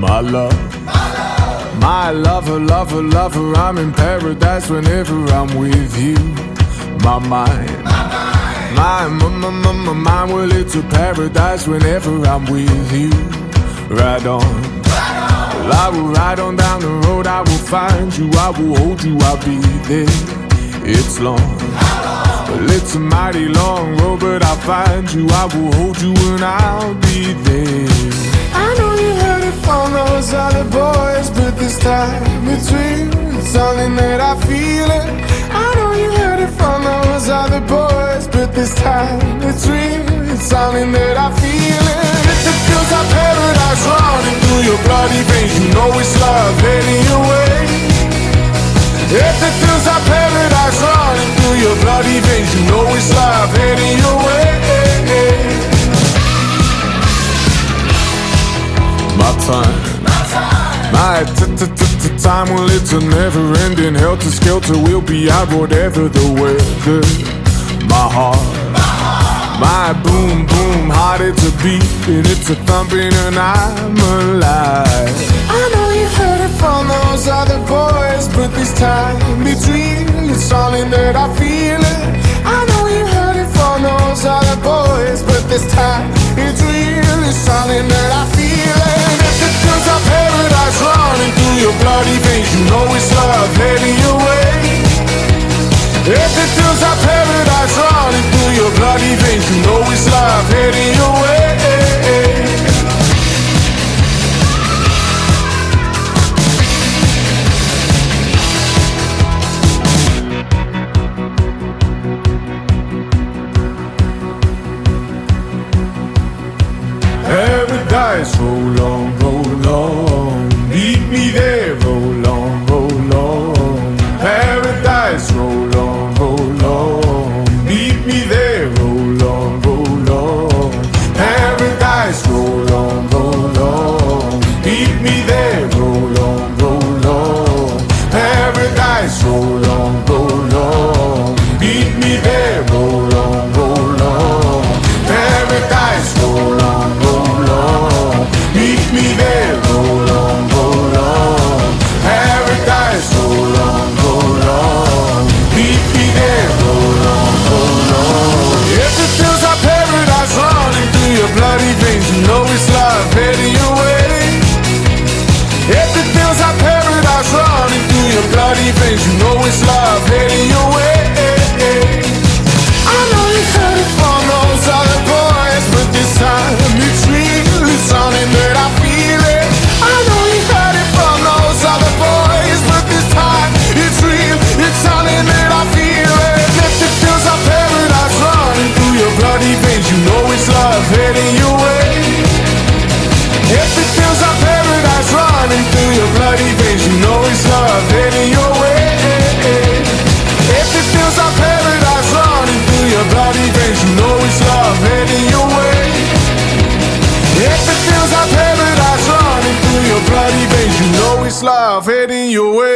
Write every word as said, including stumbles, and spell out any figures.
My love, my lover, lover, lover, I'm in paradise whenever I'm with you. My mind, my, my, my, my, my mind, well, it's a paradise whenever I'm with you. Ride on, well, I will ride on down the road, I will find you, I will hold you, I'll be there. It's long, well, it's a mighty long road, but I'll find you, I will hold you, and I'll be there. I know you heard it from those other boys, but this time it's real, it's something that I feel it. I know you heard it from those other boys, but this time it's real, it's something that I feel it. If it feels like paradise running through your bloody veins, you know it's love heading your way. If it feels like paradise running through your bloody veins, you know it's love heading your way. My time, my t-t-t-t-time, well, it's a never-ending helter-skelter. We'll be out whatever the weather. My heart, my boom-boom heart, it's a beating, it's a thumping, and I'm alive. I know you heard it from those other boys, but this time it's real, it's something that I feel it. I know you heard it from those other boys, but this time it's real, it's something that I feel it. If it feels like paradise running through your bloody veins, you know it's love heading your way. If it feels like paradise running through your bloody veins, you know it's love heading your way. Paradise, roll on, roll on, meet me there, roll on, roll on. Paradise, roll on, roll on, meet me there, roll on, roll on. Paradise, roll on, roll on, meet me there, roll on, roll on. Paradise, roll on, roll on, meet me there, roll on, roll on. Paradise, roll on, roll on, meet me there, roll on, roll on. Paradise, roll on, roll on, meet me there, roll on, roll on. If it feels like paradise running through your bloody veins, you know it's love heading your way. If it feels like paradise running through your bloody veins, you know it's love heading your way. I know you heard it from those other boys, but this time it's real, it's something that I feel it. I know you heard it from those other boys, but this time it's real, it's something that I feel it. If it feels like paradise running through your bloody veins, you know it's love heading your way. If it feels like paradise running through your bloody veins, you know it's love heading your way. If it feels like paradise running through your bloody veins, you know it's love heading your way. If it feels like paradise running through your bloody veins, you know it's love heading your way.